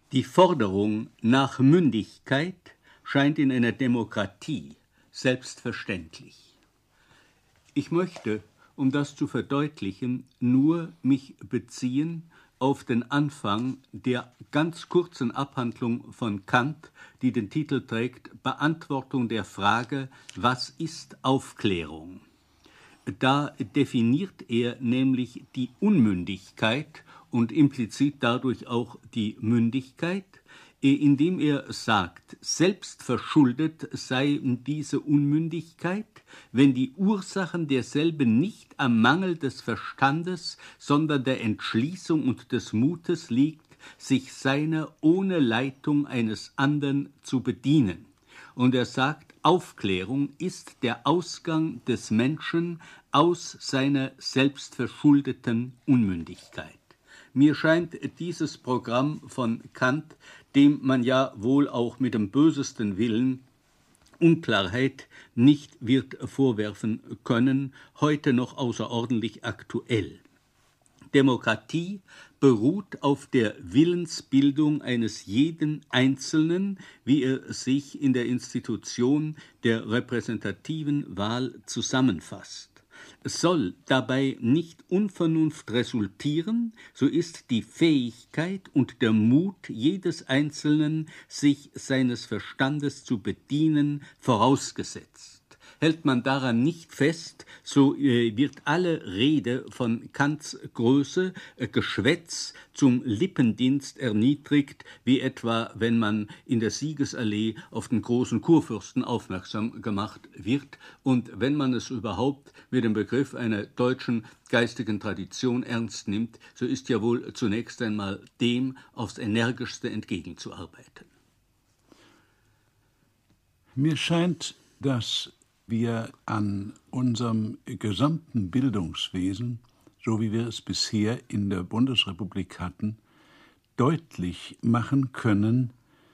Die Forderung nach Mündigkeit scheint in einer Demokratie selbstverständlich. Ich möchte, um das zu verdeutlichen, nur mich beziehen auf den Anfang der ganz kurzen Abhandlung von Kant, die den Titel trägt Beantwortung der Frage, was ist Aufklärung? Da definiert er nämlich die Unmündigkeit und implizit dadurch auch die Mündigkeit, indem er sagt, selbstverschuldet sei diese Unmündigkeit, wenn die Ursachen derselben nicht am Mangel des Verstandes, sondern der Entschließung und des Mutes liegt, sich seiner ohne Leitung eines anderen zu bedienen. Und er sagt, Aufklärung ist der Ausgang des Menschen aus seiner selbstverschuldeten Unmündigkeit. Mir scheint dieses Programm von Kant, dem man ja wohl auch mit dem bösesten Willen Unklarheit nicht wird vorwerfen können, heute noch außerordentlich aktuell. Demokratie beruht auf der Willensbildung eines jeden Einzelnen, wie er sich in der Institution der repräsentativen Wahl zusammenfasst. Soll dabei nicht Unvernunft resultieren, so ist die Fähigkeit und der Mut jedes Einzelnen, sich seines Verstandes zu bedienen, vorausgesetzt. Hält man daran nicht fest, so wird alle Rede von Kants Größe, Geschwätz zum Lippendienst erniedrigt, wie etwa, wenn man in der Siegesallee auf den großen Kurfürsten aufmerksam gemacht wird und wenn man es überhaupt mit dem Begriff einer deutschen geistigen Tradition ernst nimmt, so ist ja wohl zunächst einmal dem aufs Energischste entgegenzuarbeiten. Mir scheint, dass wir an unserem gesamten Bildungswesen, so wie wir es bisher in der Bundesrepublik hatten, deutlich machen können,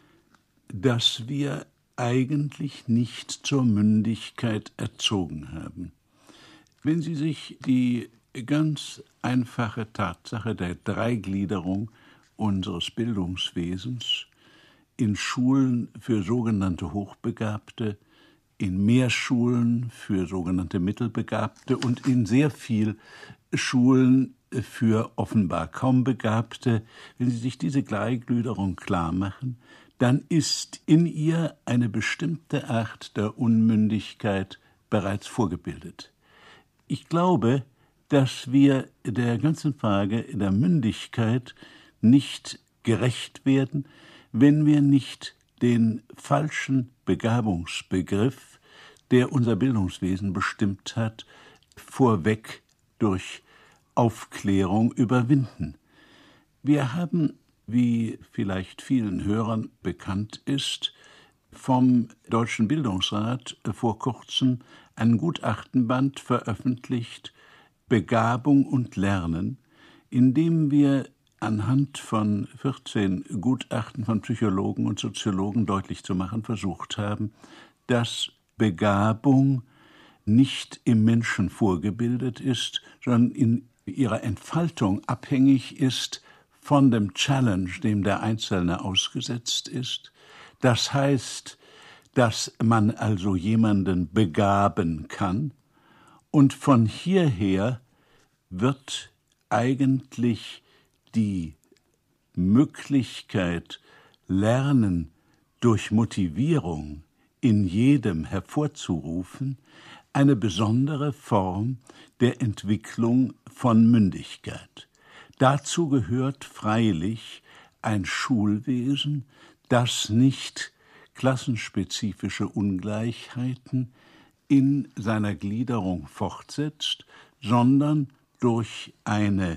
dass wir eigentlich nicht zur Mündigkeit erzogen haben. Wenn Sie sich die ganz einfache Tatsache der Dreigliederung unseres Bildungswesens in Schulen für sogenannte Hochbegabte, in Mehrschulen für sogenannte Mittelbegabte und in sehr viel Schulen für offenbar kaum Begabte, wenn Sie sich diese Dreigliederung klar machen, dann ist in ihr eine bestimmte Art der Unmündigkeit bereits vorgebildet. Ich glaube, dass wir der ganzen Frage der Mündigkeit nicht gerecht werden, wenn wir nicht den falschen Begabungsbegriff, der unser Bildungswesen bestimmt hat, vorweg durch Aufklärung überwinden. Wir haben, wie vielleicht vielen Hörern bekannt ist, vom Deutschen Bildungsrat vor kurzem ein Gutachtenband veröffentlicht, Begabung und Lernen, in dem wir anhand von 14 Gutachten von Psychologen und Soziologen deutlich zu machen versucht haben, dass Begabung nicht im Menschen vorgebildet ist, sondern in ihrer Entfaltung abhängig ist von dem Challenge, dem der Einzelne ausgesetzt ist. Das heißt, dass man also jemanden begaben kann, und von hierher wird eigentlich die Möglichkeit, Lernen durch Motivierung in jedem hervorzurufen, eine besondere Form der Entwicklung von Mündigkeit. Dazu gehört freilich ein Schulwesen, das nicht klassenspezifische Ungleichheiten in seiner Gliederung fortsetzt, sondern durch eine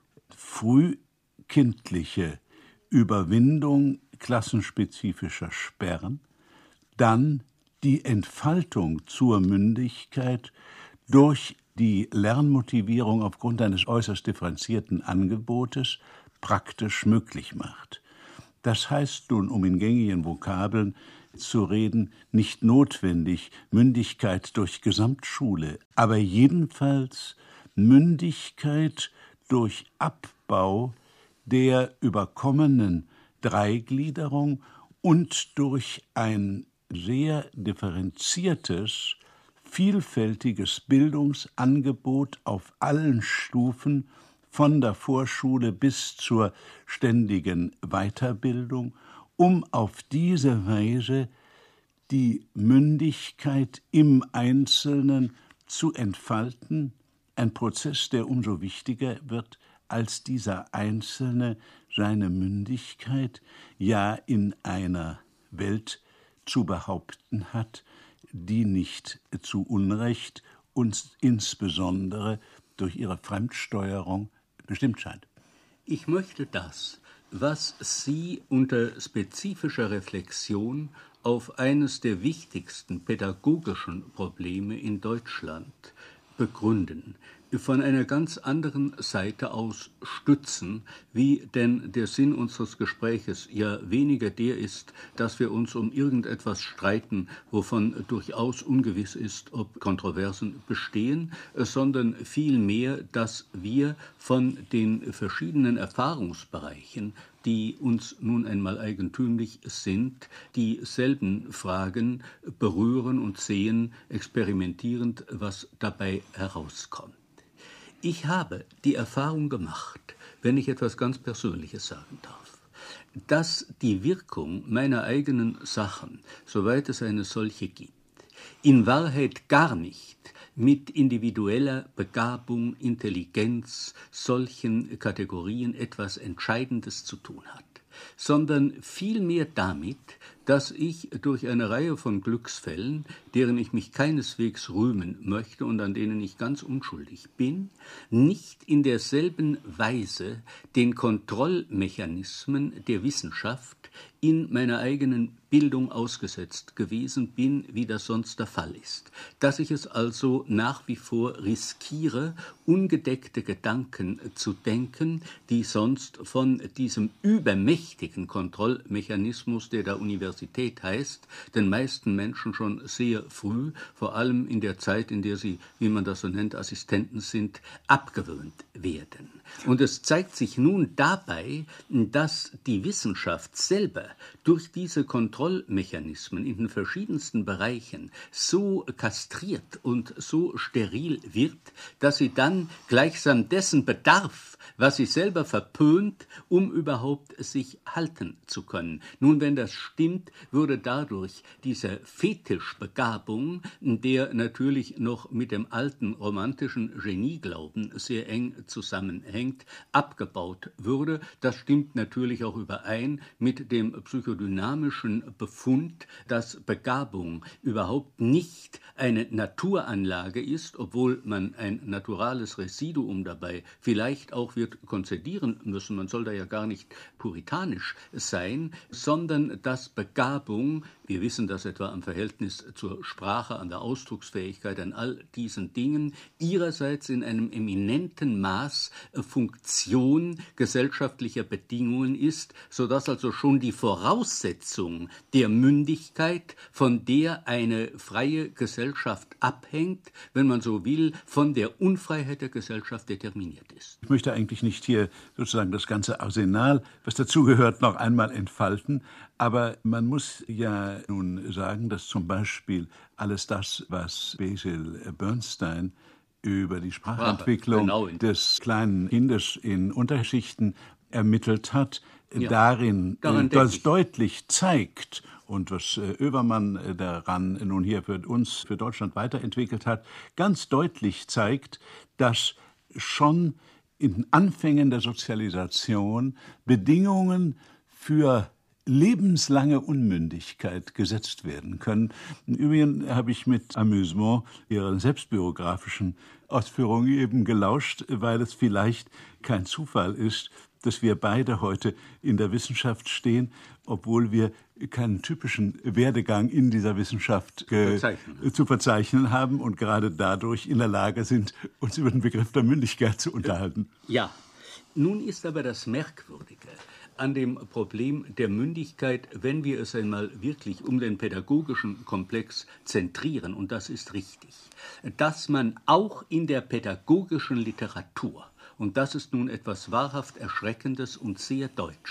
frühkindliche Überwindung klassenspezifischer Sperren, dann die Entfaltung zur Mündigkeit durch die Lernmotivierung aufgrund eines äußerst differenzierten Angebotes praktisch möglich macht. Das heißt nun, um in gängigen Vokabeln zu reden, nicht notwendig Mündigkeit durch Gesamtschule, aber jedenfalls Mündigkeit durch Abbau der überkommenen Dreigliederung und durch ein sehr differenziertes, vielfältiges Bildungsangebot auf allen Stufen, von der Vorschule bis zur ständigen Weiterbildung, um auf diese Weise die Mündigkeit im Einzelnen zu entfalten, ein Prozess, der umso wichtiger wird, als dieser Einzelne seine Mündigkeit ja in einer Welt zu behaupten hat, die nicht zu Unrecht uns insbesondere durch ihre Fremdsteuerung bestimmt scheint. Ich möchte das, was Sie unter spezifischer Reflexion auf eines der wichtigsten pädagogischen Probleme in Deutschland begründen, von einer ganz anderen Seite aus stützen, wie denn der Sinn unseres Gespräches ja weniger der ist, dass wir uns um irgendetwas streiten, wovon durchaus ungewiss ist, ob Kontroversen bestehen, sondern vielmehr, dass wir von den verschiedenen Erfahrungsbereichen, die uns nun einmal eigentümlich sind, dieselben Fragen berühren und sehen, experimentierend, was dabei herauskommt. Ich habe die Erfahrung gemacht, wenn ich etwas ganz Persönliches sagen darf, dass die Wirkung meiner eigenen Sachen, soweit es eine solche gibt, in Wahrheit gar nicht mit individueller Begabung, Intelligenz, solchen Kategorien etwas Entscheidendes zu tun hat, sondern vielmehr damit, dass ich durch eine Reihe von Glücksfällen, deren ich mich keineswegs rühmen möchte und an denen ich ganz unschuldig bin, nicht in derselben Weise den Kontrollmechanismen der Wissenschaft in meiner eigenen Bildung ausgesetzt gewesen bin, wie das sonst der Fall ist. Dass ich es also nach wie vor riskiere, ungedeckte Gedanken zu denken, die sonst von diesem übermächtigen Kontrollmechanismus, der der Universität heißt, den meisten Menschen schon sehr früh, vor allem in der Zeit, in der sie, wie man das so nennt, Assistenten sind, abgewöhnt werden. Und es zeigt sich nun dabei, dass die Wissenschaft selber durch diese Kontrollmechanismen in den verschiedensten Bereichen so kastriert und so steril wird, dass sie dann gleichsam dessen bedarf, was sie selber verpönt, um überhaupt sich halten zu können. Nun, wenn das stimmt, würde dadurch diese Fetischbegabung, der natürlich noch mit dem alten romantischen Genieglauben sehr eng zusammenhängt, abgebaut würde. Das stimmt natürlich auch überein mit dem psychodynamischen Befund, dass Begabung überhaupt nicht eine Naturanlage ist, obwohl man ein naturales Residuum dabei vielleicht auch wird konzedieren müssen. Man soll da ja gar nicht puritanisch sein, sondern dass Begabung, wir wissen das etwa am Verhältnis zur Sprache, an der Ausdrucksfähigkeit, an all diesen Dingen, ihrerseits in einem eminenten Maß Funktion gesellschaftlicher Bedingungen ist, sodass also schon die Voraussetzung der Mündigkeit, von der eine freie Gesellschaft abhängt, wenn man so will, von der Unfreiheit der Gesellschaft determiniert ist. Ich möchte eigentlich nicht hier sozusagen das ganze Arsenal, was dazugehört, noch einmal entfalten, aber man muss ja nun sagen, dass zum Beispiel alles das, was Basil Bernstein über die Sprachentwicklung des kleinen Kindes in Unterschichten ermittelt hat, darin das deutlich zeigt und was Oevermann daran nun hier für uns, für Deutschland weiterentwickelt hat, ganz deutlich zeigt, dass schon in den Anfängen der Sozialisation Bedingungen für lebenslange Unmündigkeit gesetzt werden können. Im Übrigen habe ich mit Amüsement Ihren selbstbiografischen Ausführungen eben gelauscht, weil es vielleicht kein Zufall ist, dass wir beide heute in der Wissenschaft stehen, obwohl wir keinen typischen Werdegang in dieser Wissenschaft zu verzeichnen haben und gerade dadurch in der Lage sind, uns über den Begriff der Mündigkeit zu unterhalten. Ja, nun ist aber das Merkwürdige an dem Problem der Mündigkeit, wenn wir es einmal wirklich um den pädagogischen Komplex zentrieren, und das ist richtig, dass man auch in der pädagogischen Literatur, und das ist nun etwas wahrhaft Erschreckendes und sehr Deutsches,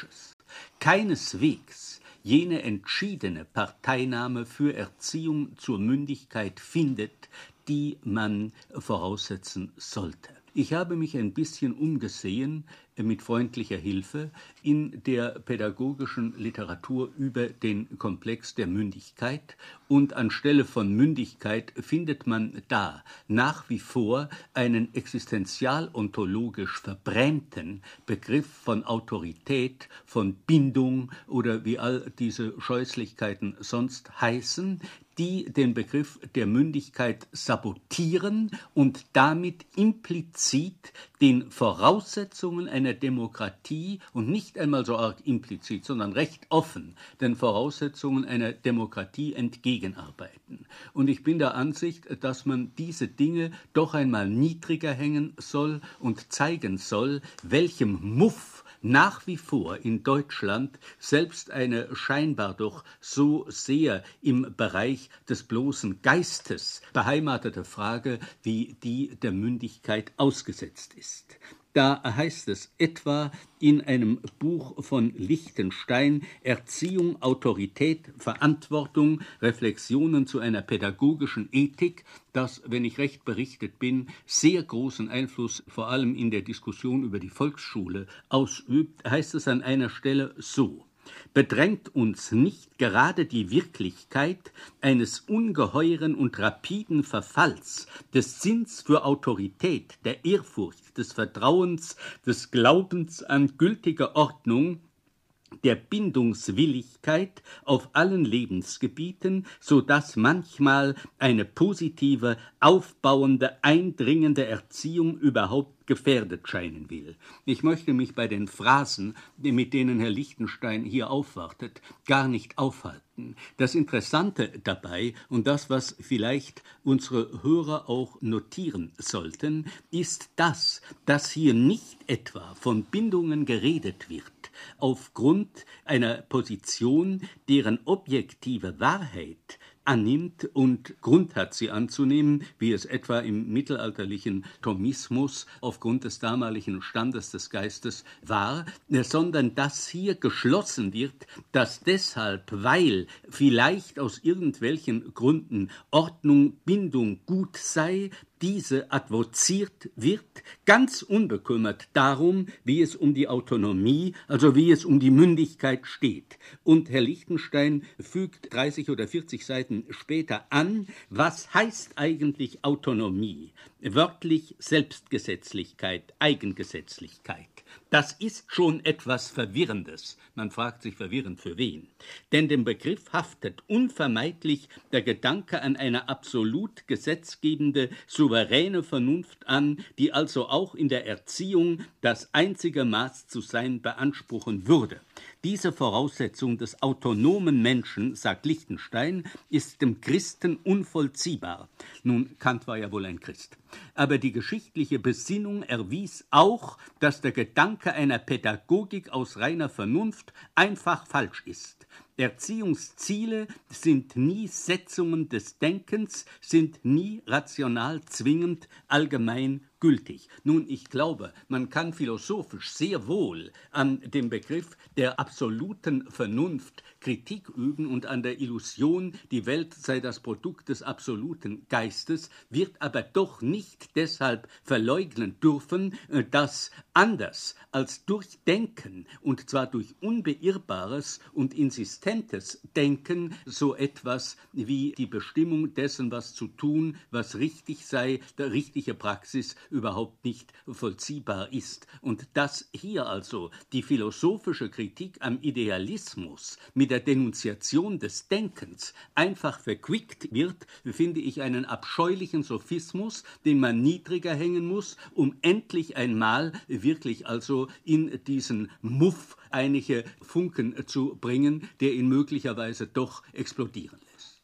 keineswegs jene entschiedene Parteinahme für Erziehung zur Mündigkeit findet, die man voraussetzen sollte. Ich habe mich ein bisschen umgesehen, mit freundlicher Hilfe, in der pädagogischen Literatur über den Komplex der Mündigkeit, und anstelle von Mündigkeit findet man da nach wie vor einen existenzialontologisch verbrämten Begriff von Autorität, von Bindung oder wie all diese Scheußlichkeiten sonst heißen, die den Begriff der Mündigkeit sabotieren und damit implizit den Voraussetzungen einer Demokratie und nicht einmal so arg implizit, sondern recht offen den Voraussetzungen einer Demokratie entgegenarbeiten. Und ich bin der Ansicht, dass man diese Dinge doch einmal niedriger hängen soll und zeigen soll, welchem Muff nach wie vor in Deutschland selbst eine scheinbar doch so sehr im Bereich des bloßen Geistes beheimatete Frage wie die der Mündigkeit ausgesetzt ist. Da heißt es etwa in einem Buch von Lichtenstein, Erziehung, Autorität, Verantwortung, Reflexionen zu einer pädagogischen Ethik, das, wenn ich recht berichtet bin, sehr großen Einfluss vor allem in der Diskussion über die Volksschule ausübt, heißt es an einer Stelle so: Bedrängt uns nicht gerade die Wirklichkeit eines ungeheuren und rapiden Verfalls des Sinns für Autorität, der Ehrfurcht, des Vertrauens, des Glaubens an gültige Ordnung, der Bindungswilligkeit auf allen Lebensgebieten, so dass manchmal eine positive, aufbauende, eindringende Erziehung überhaupt gefährdet scheinen will. Ich möchte mich bei den Phrasen, mit denen Herr Lichtenstein hier aufwartet, gar nicht aufhalten. Das Interessante dabei und das, was vielleicht unsere Hörer auch notieren sollten, ist das, dass hier nicht etwa von Bindungen geredet wird, aufgrund einer Position, deren objektive Wahrheit annimmt und Grund hat, sie anzunehmen, wie es etwa im mittelalterlichen Thomismus aufgrund des damaligen Standes des Geistes war, sondern dass hier geschlossen wird, dass deshalb, weil vielleicht aus irgendwelchen Gründen Ordnung, Bindung gut sei, diese advoziert wird, ganz unbekümmert darum, wie es um die Autonomie, also wie es um die Mündigkeit steht. Und Herr Lichtenstein fügt 30 oder 40 Seiten später an, was heißt eigentlich Autonomie? Wörtlich Selbstgesetzlichkeit, Eigengesetzlichkeit. Das ist schon etwas Verwirrendes. Man fragt sich, verwirrend für wen? Denn dem Begriff haftet unvermeidlich der Gedanke an eine absolut gesetzgebende, souveräne Vernunft an, die also auch in der Erziehung das einzige Maß zu sein beanspruchen würde. Diese Voraussetzung des autonomen Menschen, sagt Lichtenstein, ist dem Christen unvollziehbar. Nun, Kant war ja wohl ein Christ. Aber die geschichtliche Besinnung erwies auch, dass der Gedanke einer Pädagogik aus reiner Vernunft einfach falsch ist. Erziehungsziele sind nie Setzungen des Denkens, sind nie rational zwingend allgemein gültig. Nun, ich glaube, man kann philosophisch sehr wohl an dem Begriff der absoluten Vernunft Kritik üben und an der Illusion, die Welt sei das Produkt des absoluten Geistes, wird aber doch nicht deshalb verleugnen dürfen, dass anders als durch Denken, und zwar durch unbeirrbares und insistentes Denken, so etwas wie die Bestimmung dessen, was zu tun, was richtig sei, der richtige Praxis überhaupt nicht vollziehbar ist. Und dass hier also die philosophische Kritik am Idealismus mit der Denunziation des Denkens einfach verquickt wird, finde ich einen abscheulichen Sophismus, den man niedriger hängen muss, um endlich einmal wirklich also in diesen Muff einige Funken zu bringen, der ihn möglicherweise doch explodieren lässt.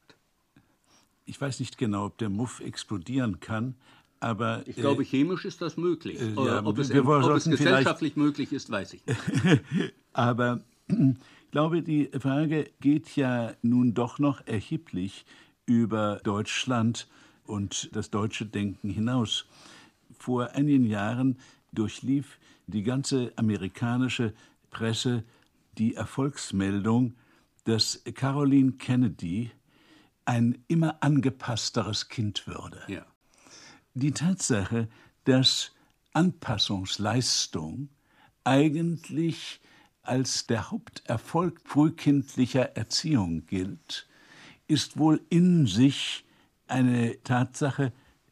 Ich weiß nicht genau, ob der Muff explodieren kann, aber ich glaube, chemisch ist das möglich. Ja, ob es gesellschaftlich möglich ist, weiß ich nicht. Aber ich glaube, die Frage geht ja nun doch noch erheblich über Deutschland und das deutsche Denken hinaus. Vor einigen Jahren durchlief die ganze amerikanische Presse die Erfolgsmeldung, dass Caroline Kennedy ein immer angepassteres Kind würde. Ja. Die Tatsache, dass Anpassungsleistung eigentlich als der Haupterfolg frühkindlicher Erziehung gilt, ist wohl in sich eine Tatsache,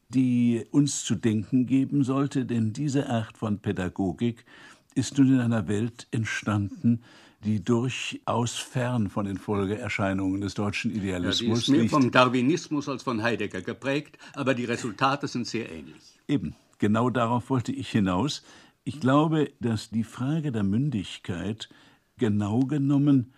die uns zu denken geben sollte, denn diese Art von Pädagogik ist nun in einer Welt entstanden, die durchaus fern von den Folgeerscheinungen des deutschen Idealismus die ist mehr liegt. vom Darwinismus als von Heidegger geprägt, aber die Resultate sind sehr ähnlich. Eben, genau darauf wollte ich hinaus. Ich glaube, dass die Frage der Mündigkeit genau genommen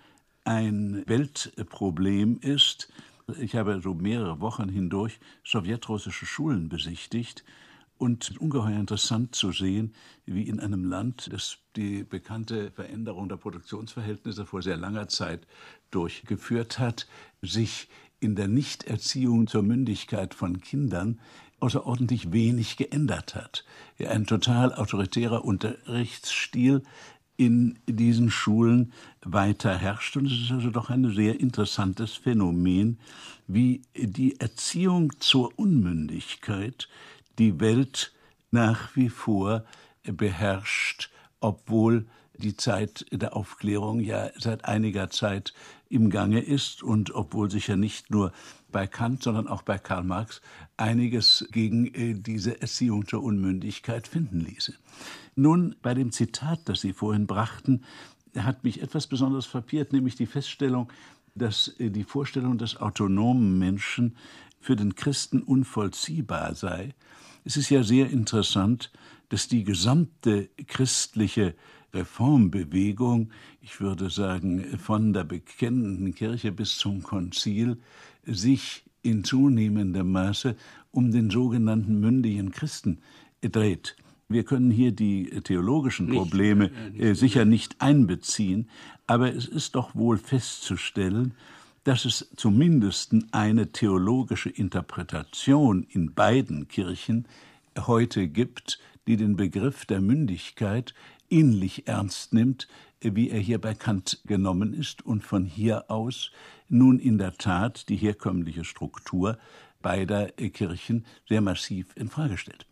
ein Weltproblem ist. Ich habe so mehrere Wochen hindurch sowjetrussische Schulen besichtigt und ungeheuer interessant zu sehen, wie in einem Land, das die bekannte Veränderung der Produktionsverhältnisse vor sehr langer Zeit durchgeführt hat, sich in der Nichterziehung zur Mündigkeit von Kindern außerordentlich wenig geändert hat. Ja, ein total autoritärer Unterrichtsstil in diesen Schulen weiter herrscht. Und es ist also doch ein sehr interessantes Phänomen, wie die Erziehung zur Unmündigkeit die Welt nach wie vor beherrscht, obwohl die Zeit der Aufklärung ja seit einiger Zeit im Gange ist und obwohl sich ja nicht nur bei Kant, sondern auch bei Karl Marx einiges gegen diese Erziehung zur Unmündigkeit finden ließe. Nun, bei dem Zitat, das Sie vorhin brachten, hat mich etwas besonders frappiert, nämlich die Feststellung, dass die Vorstellung des autonomen Menschen für den Christen unvollziehbar sei. Es ist ja sehr interessant, dass die gesamte christliche Reformbewegung, ich würde sagen von der bekennenden Kirche bis zum Konzil, sich in zunehmendem Maße um den sogenannten mündigen Christen dreht. Wir können hier die theologischen Probleme sicher nicht einbeziehen, aber es ist doch wohl festzustellen, dass es zumindest eine theologische Interpretation in beiden Kirchen heute gibt, die den Begriff der Mündigkeit ähnlich ernst nimmt, wie er hier bei Kant genommen ist und von hier aus nun in der Tat die herkömmliche Struktur beider Kirchen sehr massiv in Frage stellt.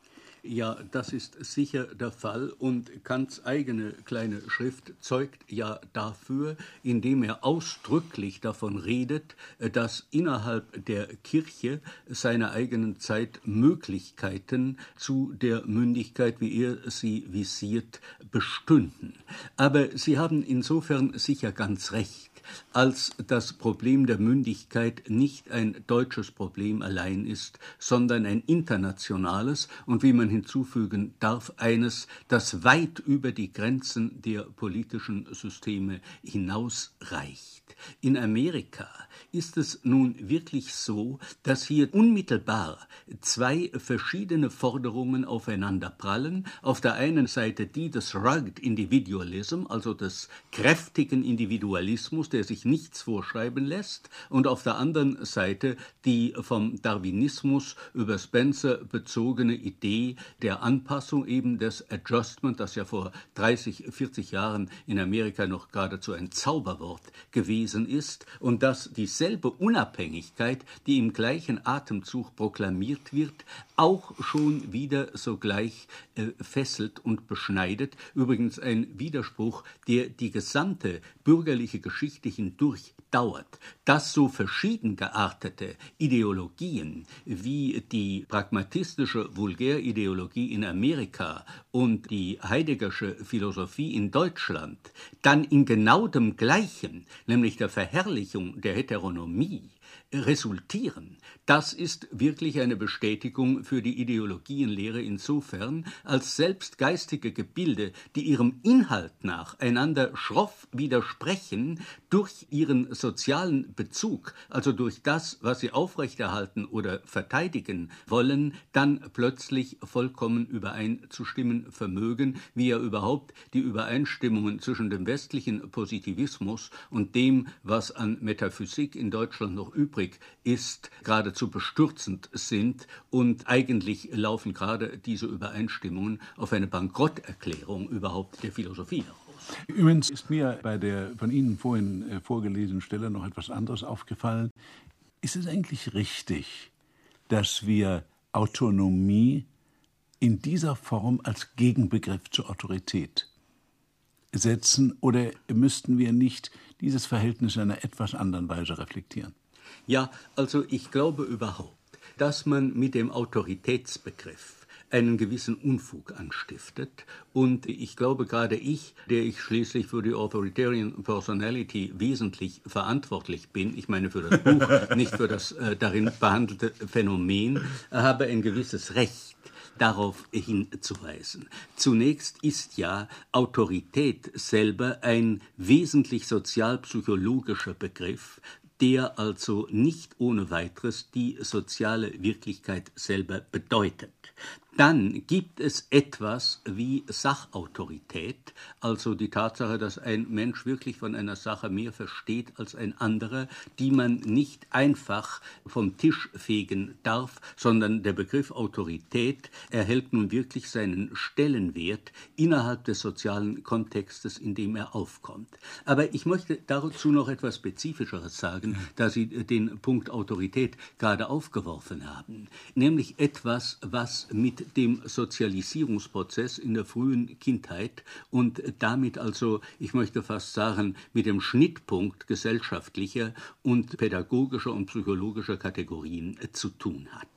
Ja, das ist sicher der Fall und Kants eigene kleine Schrift zeugt ja dafür, indem er ausdrücklich davon redet, dass innerhalb der Kirche seiner eigenen Zeit Möglichkeiten zu der Mündigkeit, wie er sie visiert, bestünden. Aber Sie haben insofern sicher ganz recht, als das Problem der Mündigkeit nicht ein deutsches Problem allein ist, sondern ein internationales und, wie man hinzufügen darf, eines, das weit über die Grenzen der politischen Systeme hinausreicht. In Amerika ist es nun wirklich so, dass hier unmittelbar zwei verschiedene Forderungen aufeinanderprallen. Auf der einen Seite die des Rugged Individualism, also des kräftigen Individualismus, der sich nichts vorschreiben lässt, und auf der anderen Seite die vom Darwinismus über Spencer bezogene Idee der Anpassung, eben des Adjustment, das ja vor 30, 40 Jahren in Amerika noch geradezu ein Zauberwort gewesen ist und dass dieselbe Unabhängigkeit, die im gleichen Atemzug proklamiert wird, auch schon wieder sogleich fesselt und beschneidet. Übrigens ein Widerspruch, der die gesamte bürgerliche Geschichte hindurch dauert, dass so verschieden geartete Ideologien wie die pragmatistische Vulgärideologie in Amerika und die Heideggersche Philosophie in Deutschland dann in genau dem Gleichen, nämlich der Verherrlichung der Heteronomie, resultieren, das ist wirklich eine Bestätigung für die Ideologienlehre insofern, als selbst geistige Gebilde, die ihrem Inhalt nach einander schroff widersprechen, durch ihren sozialen Bezug, also durch das, was sie aufrechterhalten oder verteidigen wollen, dann plötzlich vollkommen übereinzustimmen vermögen, wie ja überhaupt die Übereinstimmungen zwischen dem westlichen Positivismus und dem, was an Metaphysik in Deutschland noch übrig ist, geradezu bestürzend sind und eigentlich laufen gerade diese Übereinstimmungen auf eine Bankrotterklärung überhaupt der Philosophie heraus. Übrigens ist mir bei der von Ihnen vorhin vorgelesenen Stelle noch etwas anderes aufgefallen. Ist es eigentlich richtig, dass wir Autonomie in dieser Form als Gegenbegriff zur Autorität setzen, oder müssten wir nicht dieses Verhältnis in einer etwas anderen Weise reflektieren? Ja, also ich glaube überhaupt, dass man mit dem Autoritätsbegriff einen gewissen Unfug anstiftet. Und ich glaube, gerade ich, der ich schließlich für die Authoritarian Personality wesentlich verantwortlich bin, ich meine für das Buch, nicht für das darin behandelte Phänomen, habe ein gewisses Recht, darauf hinzuweisen. Zunächst ist ja Autorität selber ein wesentlich sozialpsychologischer Begriff, der also nicht ohne weiteres die soziale Wirklichkeit selber bedeutet. Dann gibt es etwas wie Sachautorität, also die Tatsache, dass ein Mensch wirklich von einer Sache mehr versteht als ein anderer, die man nicht einfach vom Tisch fegen darf, sondern der Begriff Autorität erhält nun wirklich seinen Stellenwert innerhalb des sozialen Kontextes, in dem er aufkommt. Aber ich möchte dazu noch etwas Spezifischeres sagen, da Sie den Punkt Autorität gerade aufgeworfen haben, nämlich etwas, was mit dem Sozialisierungsprozess in der frühen Kindheit und damit also, ich möchte fast sagen, mit dem Schnittpunkt gesellschaftlicher und pädagogischer und psychologischer Kategorien zu tun hat.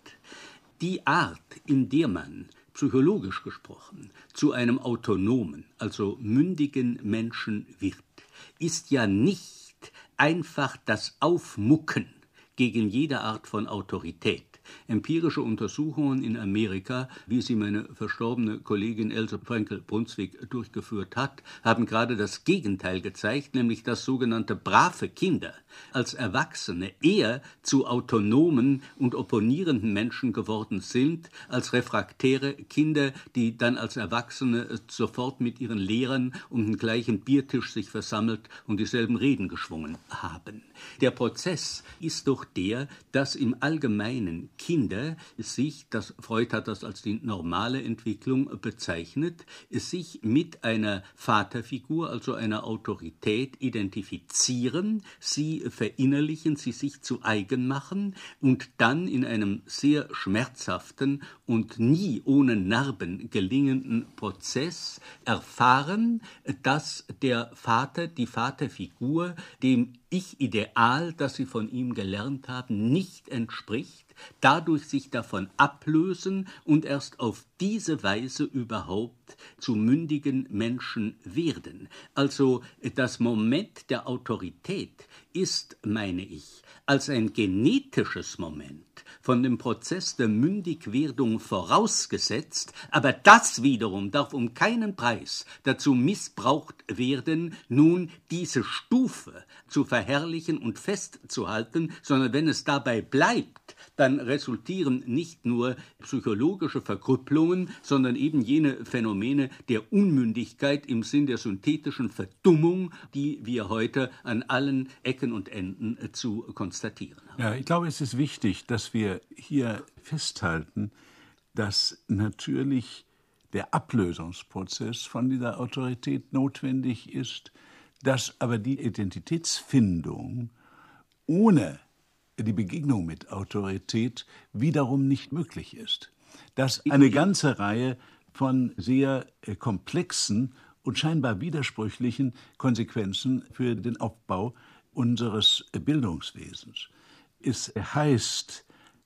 Die Art, in der man psychologisch gesprochen zu einem autonomen, also mündigen Menschen wird, ist ja nicht einfach das Aufmucken gegen jede Art von Autorität. Empirische Untersuchungen in Amerika, wie sie meine verstorbene Kollegin Else Frenkel-Brunswick durchgeführt hat, haben gerade das Gegenteil gezeigt, nämlich dass sogenannte brave Kinder als Erwachsene eher zu autonomen und opponierenden Menschen geworden sind, als refraktäre Kinder, die dann als Erwachsene sofort mit ihren Lehrern um den gleichen Biertisch sich versammelt und dieselben Reden geschwungen haben. Der Prozess ist doch der, dass im Allgemeinen Kinder sich, Freud hat das als die normale Entwicklung bezeichnet, sich mit einer Vaterfigur, also einer Autorität, identifizieren, sie verinnerlichen, sie sich zu eigen machen und dann in einem sehr schmerzhaften und nie ohne Narben gelingenden Prozess erfahren, dass der Vater, die Vaterfigur, dem Ich-Ideal, das sie von ihm gelernt haben, nicht entspricht, dadurch sich davon ablösen und erst auf diese Weise überhaupt zu mündigen Menschen werden. Also das Moment der Autorität ist, meine ich, als ein genetisches Moment von dem Prozess der Mündigwerdung vorausgesetzt, aber das wiederum darf um keinen Preis dazu missbraucht werden, nun diese Stufe zu verherrlichen und festzuhalten, sondern wenn es dabei bleibt, dann resultieren nicht nur psychologische Verkrüppelungen, sondern eben jene Phänomene der Unmündigkeit im Sinn der synthetischen Verdummung, die wir heute an allen Ecken und Enden zu konstatieren haben. Ja, ich glaube, es ist wichtig, dass wir hier festhalten, dass natürlich der Ablösungsprozess von dieser Autorität notwendig ist, dass aber die Identitätsfindung ohne die Begegnung mit Autorität wiederum nicht möglich ist. Dass eine ganze Reihe von sehr komplexen und scheinbar widersprüchlichen Konsequenzen für den Aufbau unseres Bildungswesens. Es heißt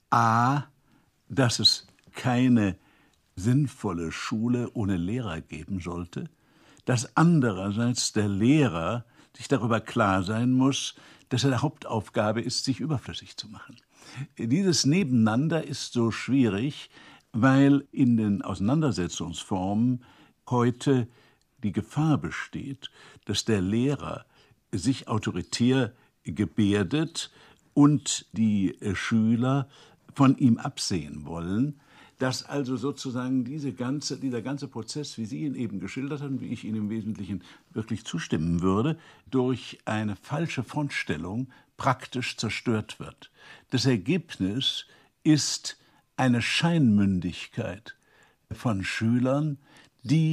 a, dass es keine sinnvolle Schule ohne Lehrer geben sollte, dass andererseits der Lehrer sich darüber klar sein muss, dass seine Hauptaufgabe ist, sich überflüssig zu machen. Dieses Nebeneinander ist so schwierig, weil in den Auseinandersetzungsformen heute die Gefahr besteht, dass der Lehrer sich autoritär gebärdet und die Schüler von ihm absehen wollen, dass also sozusagen dieser ganze Prozess, wie Sie ihn eben geschildert haben, wie ich Ihnen im Wesentlichen wirklich zustimmen würde, durch eine falsche Frontstellung praktisch zerstört wird. Das Ergebnis ist eine Scheinmündigkeit von Schülern, die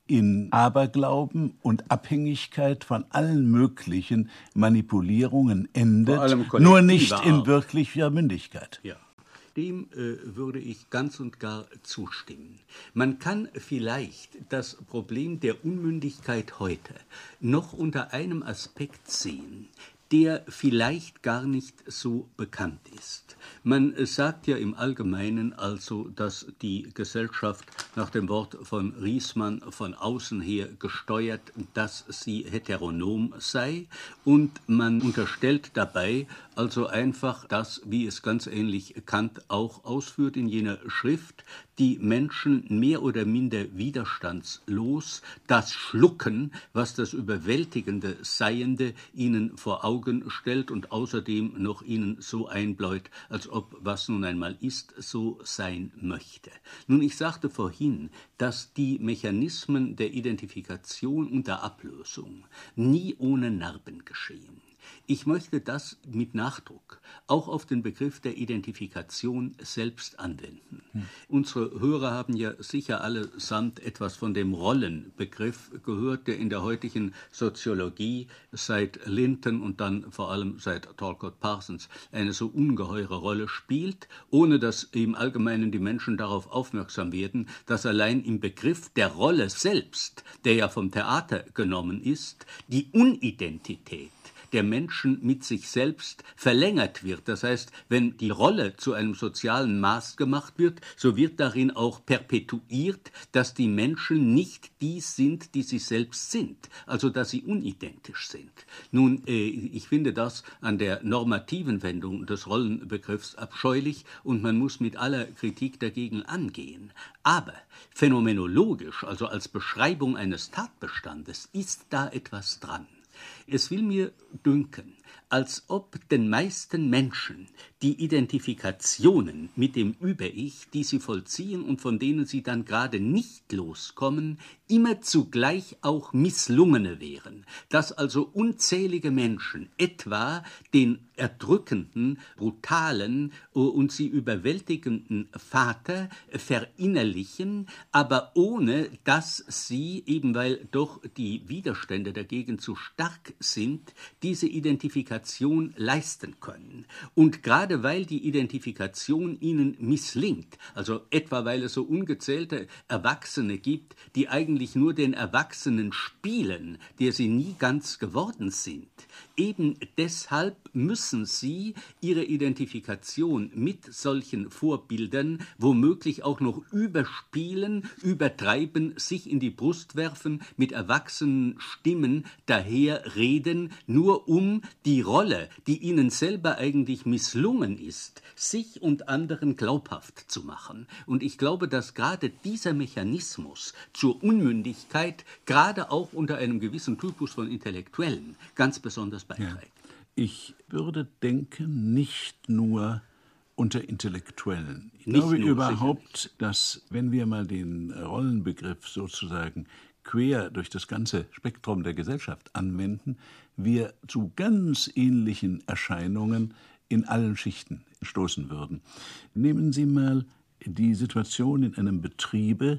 in Aberglauben und Abhängigkeit von allen möglichen Manipulierungen endet, nur nicht in wirklicher Mündigkeit. Ja. Dem würde ich ganz und gar zustimmen. Man kann vielleicht das Problem der Unmündigkeit heute noch unter einem Aspekt sehen, der vielleicht gar nicht so bekannt ist. Man sagt ja im Allgemeinen also, dass die Gesellschaft nach dem Wort von Riesmann von außen her gesteuert, dass sie heteronom sei, und man unterstellt dabei also einfach das, wie es ganz ähnlich Kant auch ausführt in jener Schrift, die Menschen mehr oder minder widerstandslos das schlucken, was das überwältigende Seiende ihnen vor Augen stellt und außerdem noch ihnen so einbläut, als ob was nun einmal ist, so sein möchte. Nun, ich sagte vorhin, dass die Mechanismen der Identifikation und der Ablösung nie ohne Narben geschehen. Ich möchte das mit Nachdruck auch auf den Begriff der Identifikation selbst anwenden. Unsere Hörer haben ja sicher allesamt etwas von dem Rollenbegriff gehört, der in der heutigen Soziologie seit Linton und dann vor allem seit Talcott Parsons eine so ungeheure Rolle spielt, ohne dass im Allgemeinen die Menschen darauf aufmerksam werden, dass allein im Begriff der Rolle selbst, der ja vom Theater genommen ist, die Unidentität der Menschen mit sich selbst verlängert wird. Das heißt, wenn die Rolle zu einem sozialen Maß gemacht wird, so wird darin auch perpetuiert, dass die Menschen nicht die sind, die sie selbst sind, also dass sie unidentisch sind. Nun, ich finde das an der normativen Wendung des Rollenbegriffs abscheulich und man muss mit aller Kritik dagegen angehen. Aber phänomenologisch, also als Beschreibung eines Tatbestandes, ist da etwas dran. Es will mir dünken, als ob den meisten Menschen die Identifikationen mit dem Über-Ich, die sie vollziehen und von denen sie dann gerade nicht loskommen, immer zugleich auch misslungene wären, dass also unzählige Menschen etwa den erdrückenden, brutalen und sie überwältigenden Vater verinnerlichen, aber ohne dass sie, eben weil doch die Widerstände dagegen zu stark sind, diese Identifikation leisten können. Und gerade weil die Identifikation ihnen misslingt, also etwa weil es so ungezählte Erwachsene gibt, die eigentlich nur den Erwachsenen spielen, der sie nie ganz geworden sind, eben deshalb müssen sie ihre Identifikation mit solchen Vorbildern womöglich auch noch überspielen, übertreiben, sich in die Brust werfen, mit erwachsenen Stimmen daherreden, nur um die Rolle, die ihnen selber eigentlich misslungen ist, sich und anderen glaubhaft zu machen. Und ich glaube, dass gerade dieser Mechanismus zur Unmündigkeit, gerade auch unter einem gewissen Typus von Intellektuellen, ganz besonders beiträgt. Ja. Ich würde denken, nicht nur unter Intellektuellen. Ich glaube überhaupt, dass, wenn wir mal den Rollenbegriff sozusagen quer durch das ganze Spektrum der Gesellschaft anwenden, wir zu ganz ähnlichen Erscheinungen in allen Schichten stoßen würden. Nehmen Sie mal die Situation in einem Betriebe,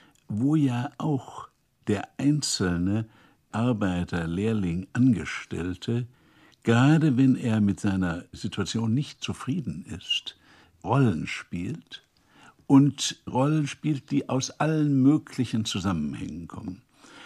wo ja auch der einzelne Arbeiter, Lehrling, Angestellte, gerade wenn er mit seiner Situation nicht zufrieden ist, Rollen spielt und Rollen spielt, die aus allen möglichen Zusammenhängen kommen.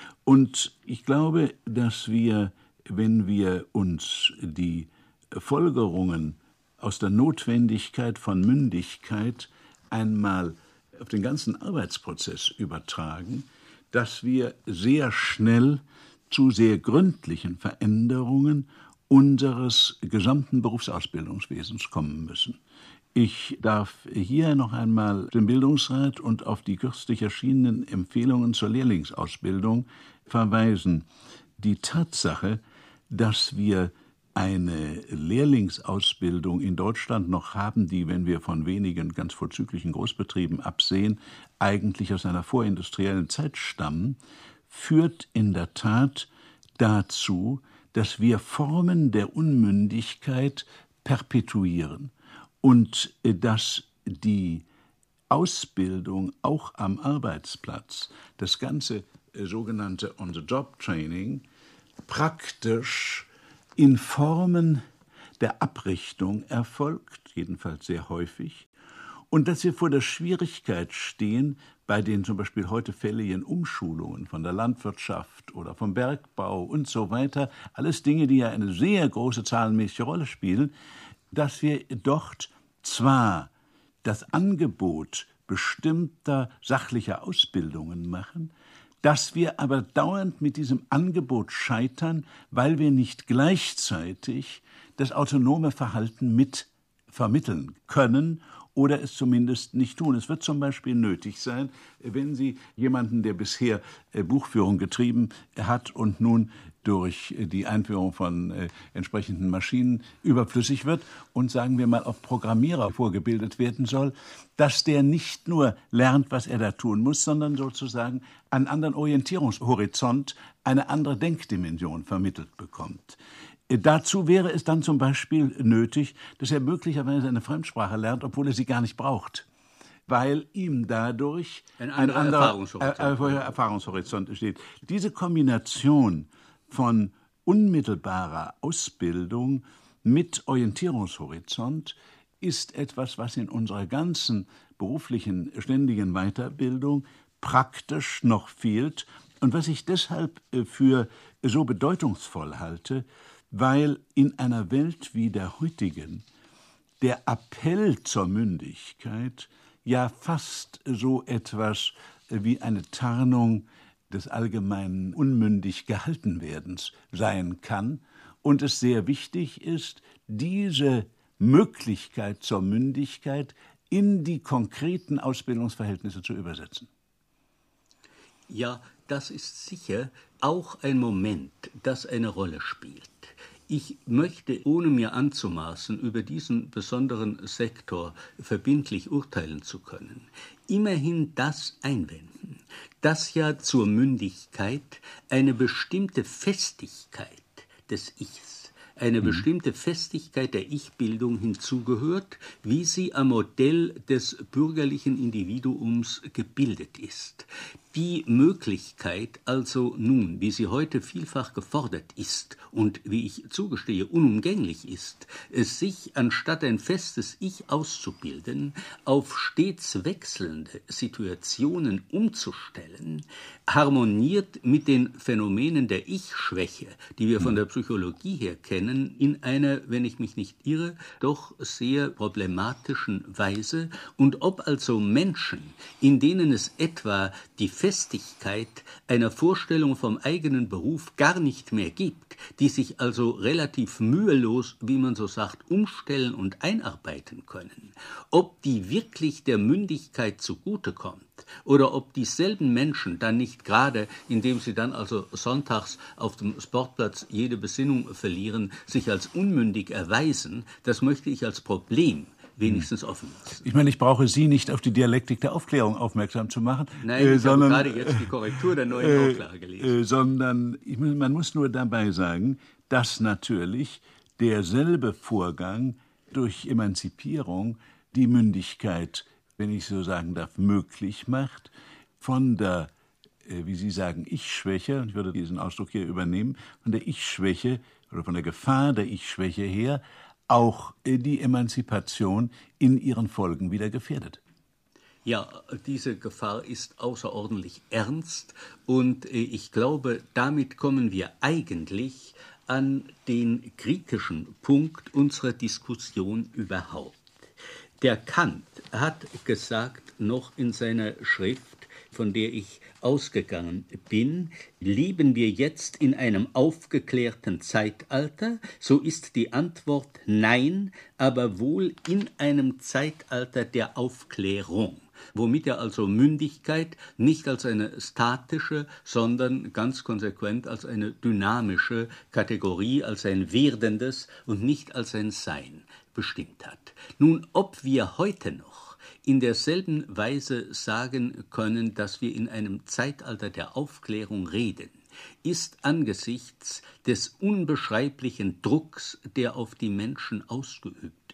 Und ich glaube, dass wir, wenn wir uns die Folgerungen aus der Notwendigkeit von Mündigkeit einmal auf den ganzen Arbeitsprozess übertragen, dass wir sehr schnell zu sehr gründlichen Veränderungen unseres gesamten Berufsausbildungswesens kommen müssen. Ich darf hier noch einmal den Bildungsrat und auf die kürzlich erschienenen Empfehlungen zur Lehrlingsausbildung verweisen. Die Tatsache, dass wir eine Lehrlingsausbildung in Deutschland noch haben, die, wenn wir von wenigen ganz vorzüglichen Großbetrieben absehen, eigentlich aus einer vorindustriellen Zeit stammen, führt in der Tat dazu, dass wir Formen der Unmündigkeit perpetuieren und dass die Ausbildung auch am Arbeitsplatz das Ganze sogenannte On-the-Job-Training praktisch in Formen der Abrichtung erfolgt, jedenfalls sehr häufig, und dass wir vor der Schwierigkeit stehen, bei den zum Beispiel heute fälligen Umschulungen von der Landwirtschaft oder vom Bergbau und so weiter, alles Dinge, die ja eine sehr große zahlenmäßige Rolle spielen, dass wir dort zwar das Angebot bestimmter sachlicher Ausbildungen machen, dass wir aber dauernd mit diesem Angebot scheitern, weil wir nicht gleichzeitig das autonome Verhalten mit vermitteln können oder es zumindest nicht tun. Es wird zum Beispiel nötig sein, wenn Sie jemanden, der bisher Buchführung getrieben hat und nun durch die Einführung von entsprechenden Maschinen überflüssig wird und, sagen wir mal, auf Programmierer vorgebildet werden soll, dass der nicht nur lernt, was er da tun muss, sondern sozusagen einen anderen Orientierungshorizont, eine andere Denkdimension vermittelt bekommt. Dazu wäre es dann zum Beispiel nötig, dass er möglicherweise eine Fremdsprache lernt, obwohl er sie gar nicht braucht, weil ihm dadurch ein anderer Erfahrungshorizont entsteht. Diese Kombination von unmittelbarer Ausbildung mit Orientierungshorizont ist etwas, was in unserer ganzen beruflichen ständigen Weiterbildung praktisch noch fehlt und was ich deshalb für so bedeutungsvoll halte, weil in einer Welt wie der heutigen der Appell zur Mündigkeit ja fast so etwas wie eine Tarnung des allgemeinen unmündig gehalten werdens sein kann und es sehr wichtig ist, diese Möglichkeit zur Mündigkeit in die konkreten Ausbildungsverhältnisse zu übersetzen. Ja, das ist sicher auch ein Moment, das eine Rolle spielt. Ich möchte, ohne mir anzumaßen, über diesen besonderen Sektor verbindlich urteilen zu können, immerhin das einwenden, dass ja zur Mündigkeit eine bestimmte Festigkeit des Ichs, eine bestimmte Festigkeit der Ich-Bildung hinzugehört, wie sie am Modell des bürgerlichen Individuums gebildet ist. Die Möglichkeit also nun, wie sie heute vielfach gefordert ist und, wie ich zugestehe, unumgänglich ist, sich anstatt ein festes Ich auszubilden, auf stets wechselnde Situationen umzustellen, harmoniert mit den Phänomenen der Ich-Schwäche, die wir von der Psychologie her kennen, in einer, wenn ich mich nicht irre, doch sehr problematischen Weise. Und ob also Menschen, in denen es etwa die Festigkeit einer Vorstellung vom eigenen Beruf gar nicht mehr gibt, die sich also relativ mühelos, wie man so sagt, umstellen und einarbeiten können, ob die wirklich der Mündigkeit zugutekommt oder ob dieselben Menschen dann nicht gerade, indem sie dann also sonntags auf dem Sportplatz jede Besinnung verlieren, sich als unmündig erweisen, das möchte ich als Problem wenigstens offen lassen. Ich meine, ich brauche Sie nicht auf die Dialektik der Aufklärung aufmerksam zu machen. Nein, ich habe gerade jetzt die Korrektur der neuen Auflage gelesen. Sondern man muss nur dabei sagen, dass natürlich derselbe Vorgang durch Emanzipierung die Mündigkeit, wenn ich so sagen darf, möglich macht, von der, wie Sie sagen, Ich-Schwäche, und ich würde diesen Ausdruck hier übernehmen, von der Ich-Schwäche oder von der Gefahr der Ich-Schwäche her, auch die Emanzipation in ihren Folgen wieder gefährdet. Ja, diese Gefahr ist außerordentlich ernst und ich glaube, damit kommen wir eigentlich an den kritischen Punkt unserer Diskussion überhaupt. Der Kant hat gesagt, noch in seiner Schrift, von der ich ausgegangen bin, leben wir jetzt in einem aufgeklärten Zeitalter? So ist die Antwort nein, aber wohl in einem Zeitalter der Aufklärung, womit er also Mündigkeit nicht als eine statische, sondern ganz konsequent als eine dynamische Kategorie, als ein Werdendes und nicht als ein Sein bestimmt hat. Nun, ob wir heute noch in derselben Weise sagen können, dass wir in einem Zeitalter der Aufklärung reden, ist angesichts des unbeschreiblichen Drucks, der auf die Menschen ausgeübt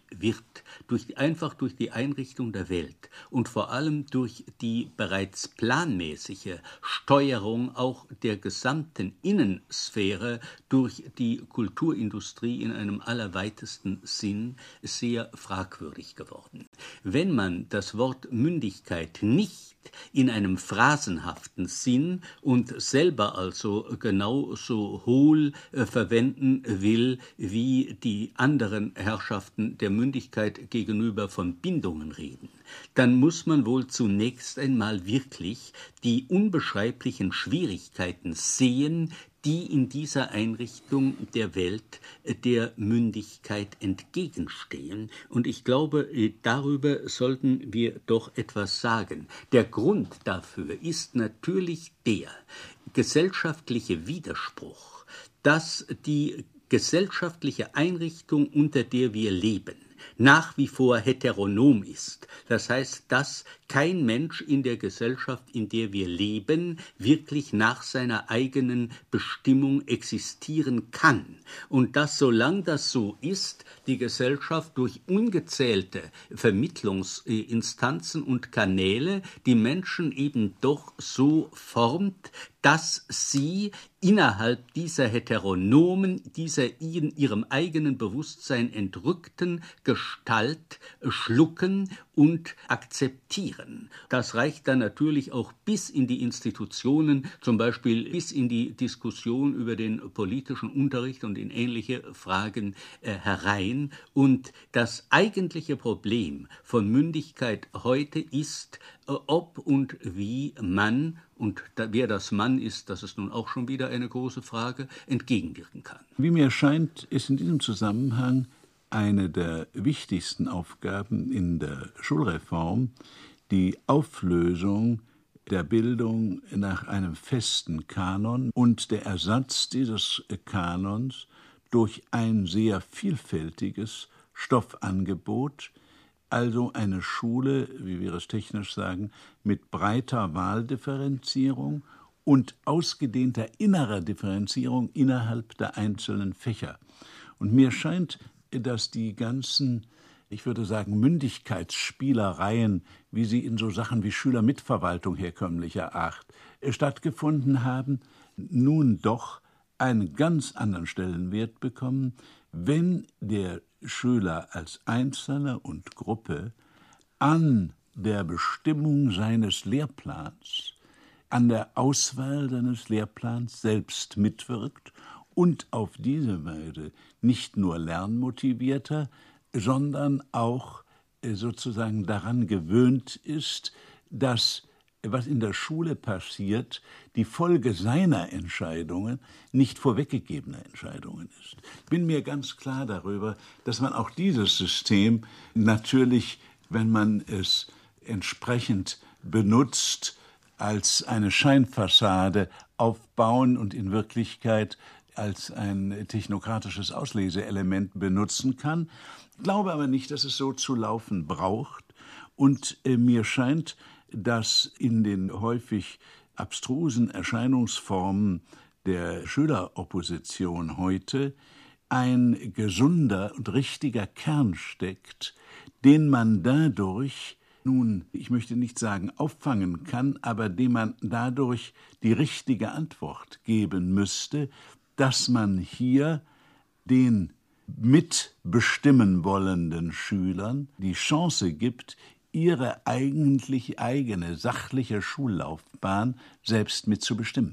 wird, einfach durch die Einrichtung der Welt und vor allem durch die bereits planmäßige Steuerung auch der gesamten Innensphäre durch die Kulturindustrie in einem allerweitesten Sinn sehr fragwürdig geworden. Wenn man das Wort Mündigkeit nicht in einem phrasenhaften Sinn und selber also genauso hohl verwenden will, wie die anderen Herrschaften der Mündigkeit gegenüber von Bindungen reden, dann muss man wohl zunächst einmal wirklich die unbeschreiblichen Schwierigkeiten sehen, die in dieser Einrichtung der Welt der Mündigkeit entgegenstehen. Und ich glaube, darüber sollten wir doch etwas sagen. Der Grund dafür ist natürlich der gesellschaftliche Widerspruch, dass die gesellschaftliche Einrichtung, unter der wir leben, nach wie vor heteronom ist. Das heißt, dass kein Mensch in der Gesellschaft, in der wir leben, wirklich nach seiner eigenen Bestimmung existieren kann. Und dass, solange das so ist, die Gesellschaft durch ungezählte Vermittlungsinstanzen und Kanäle die Menschen eben doch so formt, dass sie innerhalb dieser heteronomen, dieser in ihrem eigenen Bewusstsein entrückten Gestalt schlucken und akzeptieren. Das reicht dann natürlich auch bis in die Institutionen, zum Beispiel bis in die Diskussion über den politischen Unterricht und in ähnliche Fragen herein. Und das eigentliche Problem von Mündigkeit heute ist, ob und wie man, und wer das Mann ist, das ist nun auch schon wieder eine große Frage, entgegenwirken kann. Wie mir scheint, ist in diesem Zusammenhang eine der wichtigsten Aufgaben in der Schulreform die Auflösung der Bildung nach einem festen Kanon und der Ersatz dieses Kanons durch ein sehr vielfältiges Stoffangebot, also eine Schule, wie wir es technisch sagen, mit breiter Wahldifferenzierung und ausgedehnter innerer Differenzierung innerhalb der einzelnen Fächer. Und mir scheint, dass die ganzen, ich würde sagen, Mündigkeitsspielereien, wie sie in so Sachen wie Schülermitverwaltung herkömmlicher Art stattgefunden haben, nun doch einen ganz anderen Stellenwert bekommen, wenn der Schüler als Einzelner und Gruppe an der Bestimmung seines Lehrplans, an der Auswahl seines Lehrplans selbst mitwirkt und auf diese Weise nicht nur lernmotivierter, sondern auch sozusagen daran gewöhnt ist, dass was in der Schule passiert, die Folge seiner Entscheidungen nicht vorweggegebener Entscheidungen ist. Ich bin mir ganz klar darüber, dass man auch dieses System natürlich, wenn man es entsprechend benutzt, als eine Scheinfassade aufbauen und in Wirklichkeit als ein technokratisches Ausleseelement benutzen kann. Ich glaube aber nicht, dass es so zu laufen braucht. Und mir scheint, dass in den häufig abstrusen Erscheinungsformen der Schüleropposition heute ein gesunder und richtiger Kern steckt, den man dadurch, nun, ich möchte nicht sagen auffangen kann, aber dem man dadurch die richtige Antwort geben müsste, dass man hier den mitbestimmen wollenden Schülern die Chance gibt, ihre eigene sachliche Schullaufbahn selbst mitzubestimmen.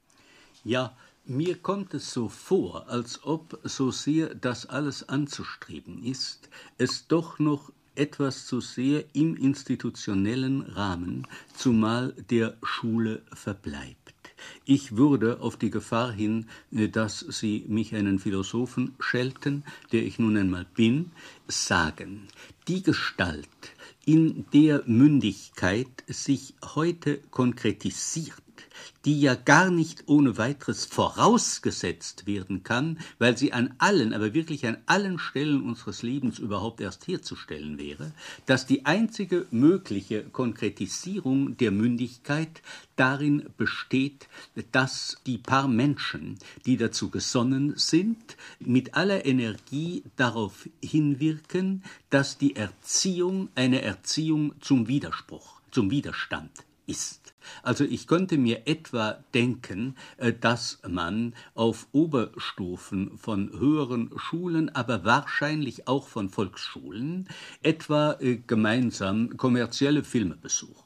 Ja, mir kommt es so vor, als ob, so sehr das alles anzustreben ist, es doch noch etwas zu sehr im institutionellen Rahmen, zumal der Schule verbleibt. Ich würde auf die Gefahr hin, dass Sie mich einen Philosophen schelten, der ich nun einmal bin, sagen, die Gestalt, in der Mündigkeit sich heute konkretisiert, die ja gar nicht ohne weiteres vorausgesetzt werden kann, weil sie an allen, aber wirklich an allen Stellen unseres Lebens überhaupt erst herzustellen wäre, dass die einzige mögliche Konkretisierung der Mündigkeit darin besteht, dass die paar Menschen, die dazu gesonnen sind, mit aller Energie darauf hinwirken, dass die Erziehung eine Erziehung zum Widerspruch, zum Widerstand ist. Also ich könnte mir etwa denken, dass man auf Oberstufen von höheren Schulen, aber wahrscheinlich auch von Volksschulen, etwa gemeinsam kommerzielle Filme besucht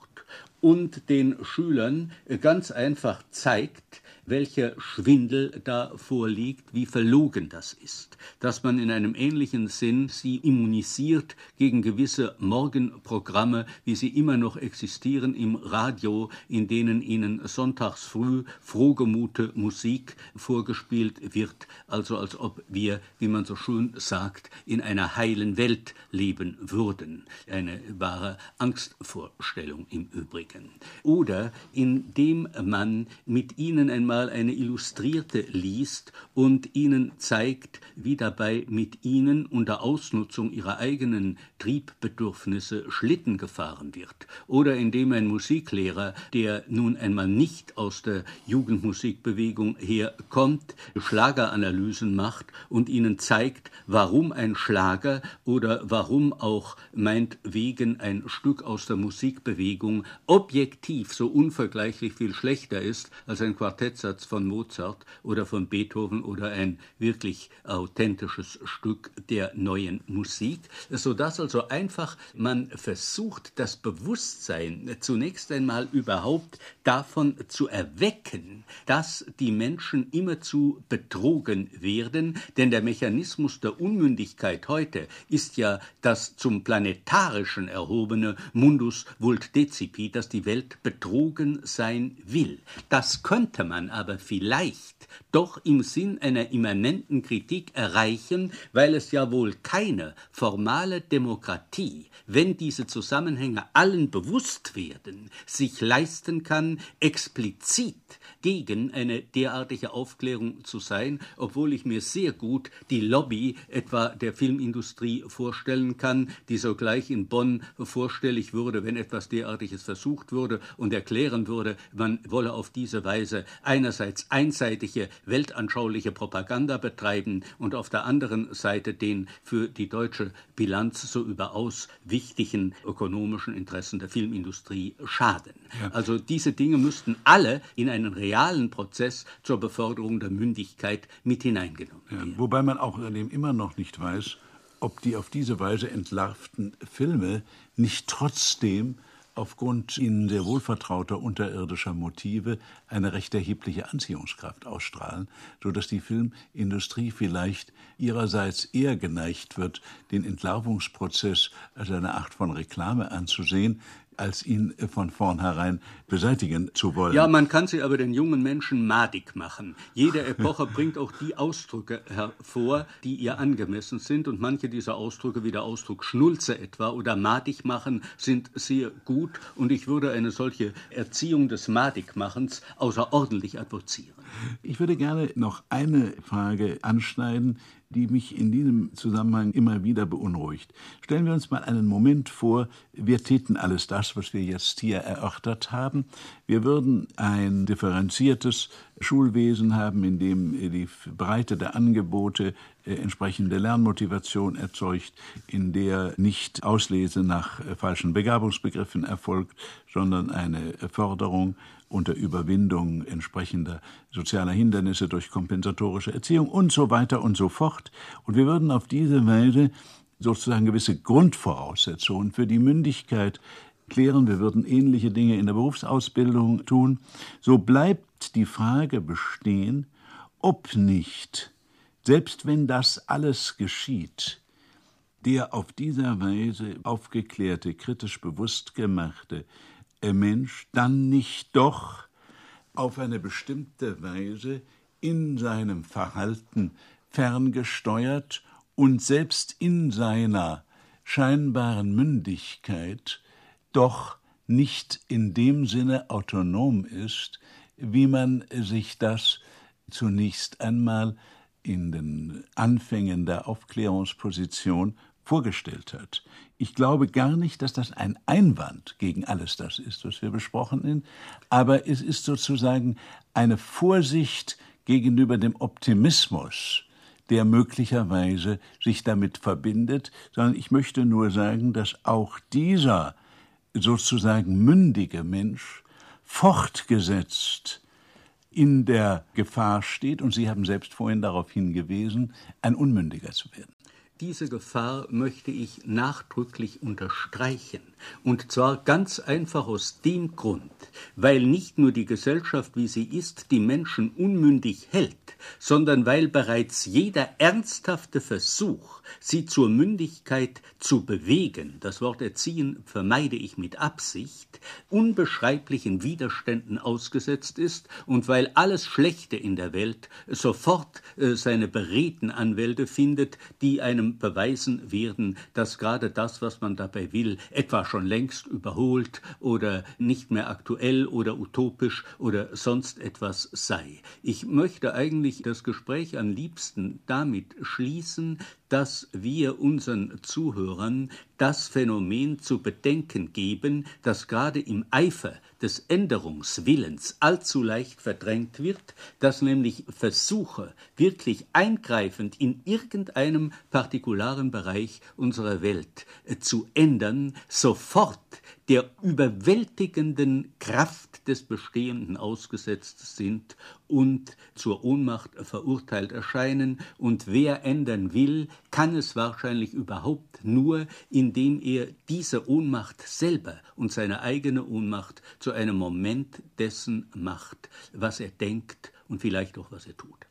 und den Schülern ganz einfach zeigt, welcher Schwindel da vorliegt, wie verlogen das ist, dass man in einem ähnlichen Sinn sie immunisiert gegen gewisse Morgenprogramme, wie sie immer noch existieren im Radio, in denen ihnen sonntags früh frohgemute Musik vorgespielt wird, also als ob wir, wie man so schön sagt, in einer heilen Welt leben würden. Eine wahre Angstvorstellung im Übrigen. Oder indem man mit ihnen einmal eine Illustrierte liest und ihnen zeigt, wie dabei mit ihnen unter Ausnutzung ihrer eigenen Triebbedürfnisse Schlitten gefahren wird. Oder indem ein Musiklehrer, der nun einmal nicht aus der Jugendmusikbewegung herkommt, Schlageranalysen macht und ihnen zeigt, warum ein Schlager oder warum auch meinetwegen ein Stück aus der Musikbewegung objektiv so unvergleichlich viel schlechter ist als ein Quartettsatz von Mozart oder von Beethoven oder ein wirklich authentisches Stück der neuen Musik, sodass also einfach man versucht, das Bewusstsein zunächst einmal überhaupt davon zu erwecken, dass die Menschen immerzu betrogen werden, denn der Mechanismus der Unmündigkeit heute ist ja das zum Planetarischen erhobene Mundus vult decipi, dass die Welt betrogen sein will. Das könnte man aber vielleicht doch im Sinn einer immanenten Kritik erreichen, weil es ja wohl keine formale Demokratie, wenn diese Zusammenhänge allen bewusst werden, sich leisten kann, explizit gegen eine derartige Aufklärung zu sein, obwohl ich mir sehr gut die Lobby etwa der Filmindustrie vorstellen kann, die sogleich in Bonn vorstellig würde, wenn etwas derartiges versucht würde und erklären würde, man wolle auf diese Weise einerseits einseitige weltanschauliche Propaganda betreiben und auf der anderen Seite den für die deutsche Bilanz so überaus wichtigen ökonomischen Interessen der Filmindustrie schaden. Ja. Also diese Dinge müssten alle in einen realen Prozess zur Beförderung der Mündigkeit mit hineingenommen werden. Ja, wobei man auch immer noch nicht weiß, ob die auf diese Weise entlarvten Filme nicht trotzdem aufgrund ihnen sehr wohlvertrauter unterirdischer Motive eine recht erhebliche Anziehungskraft ausstrahlen, sodass die Filmindustrie vielleicht ihrerseits eher geneigt wird, den Entlarvungsprozess als eine Art von Reklame anzusehen, als ihn von vornherein beseitigen zu wollen. Ja, man kann sie aber den jungen Menschen madig machen. Jede Epoche bringt auch die Ausdrücke hervor, die ihr angemessen sind, und manche dieser Ausdrücke, wie der Ausdruck Schnulze etwa oder madig machen, sind sehr gut, und ich würde eine solche Erziehung des Madigmachens außerordentlich advozieren. Ich würde gerne noch eine Frage anschneiden, die mich in diesem Zusammenhang immer wieder beunruhigt. Stellen wir uns mal einen Moment vor, wir täten alles das, was wir jetzt hier erörtert haben. Wir würden ein differenziertes Schulwesen haben, in dem die Breite der Angebote entsprechende Lernmotivation erzeugt, in der nicht Auslese nach falschen Begabungsbegriffen erfolgt, sondern eine Förderung unter Überwindung entsprechender sozialer Hindernisse durch kompensatorische Erziehung und so weiter und so fort. Und wir würden auf diese Weise sozusagen gewisse Grundvoraussetzungen für die Mündigkeit klären. Wir würden ähnliche Dinge in der Berufsausbildung tun. So bleibt die Frage bestehen, ob nicht, selbst wenn das alles geschieht, der auf dieser Weise aufgeklärte, kritisch bewusst gemachte Mensch dann nicht doch auf eine bestimmte Weise in seinem Verhalten ferngesteuert und selbst in seiner scheinbaren Mündigkeit doch nicht in dem Sinne autonom ist, wie man sich das zunächst einmal in den Anfängen der Aufklärungsposition vorgestellt hat. Ich glaube gar nicht, dass das ein Einwand gegen alles das ist, was wir besprochen haben, aber es ist sozusagen eine Vorsicht gegenüber dem Optimismus, der möglicherweise sich damit verbindet, sondern ich möchte nur sagen, dass auch dieser sozusagen mündige Mensch fortgesetzt in der Gefahr steht, und Sie haben selbst vorhin darauf hingewiesen, ein Unmündiger zu werden. Diese Gefahr möchte ich nachdrücklich unterstreichen, und zwar ganz einfach aus dem Grund, weil nicht nur die Gesellschaft, wie sie ist, die Menschen unmündig hält, sondern weil bereits jeder ernsthafte Versuch, sie zur Mündigkeit zu bewegen, das Wort erziehen vermeide ich mit Absicht, unbeschreiblichen Widerständen ausgesetzt ist und weil alles Schlechte in der Welt sofort seine beredten Anwälte findet, die einem beweisen werden, dass gerade das, was man dabei will, etwa schon längst überholt oder nicht mehr aktuell oder utopisch oder sonst etwas sei. Ich möchte eigentlich das Gespräch am liebsten damit schließen, dass wir unseren Zuhörern das Phänomen zu bedenken geben, das gerade im Eifer des Änderungswillens allzu leicht verdrängt wird, dass nämlich Versuche, wirklich eingreifend in irgendeinem partikularen Bereich unserer Welt zu ändern, sofort der überwältigenden Kraft des Bestehenden ausgesetzt sind und zur Ohnmacht verurteilt erscheinen. Und wer ändern will, kann es wahrscheinlich überhaupt nur, indem er diese Ohnmacht selber und seine eigene Ohnmacht zu einem Moment dessen macht, was er denkt und vielleicht auch was er tut.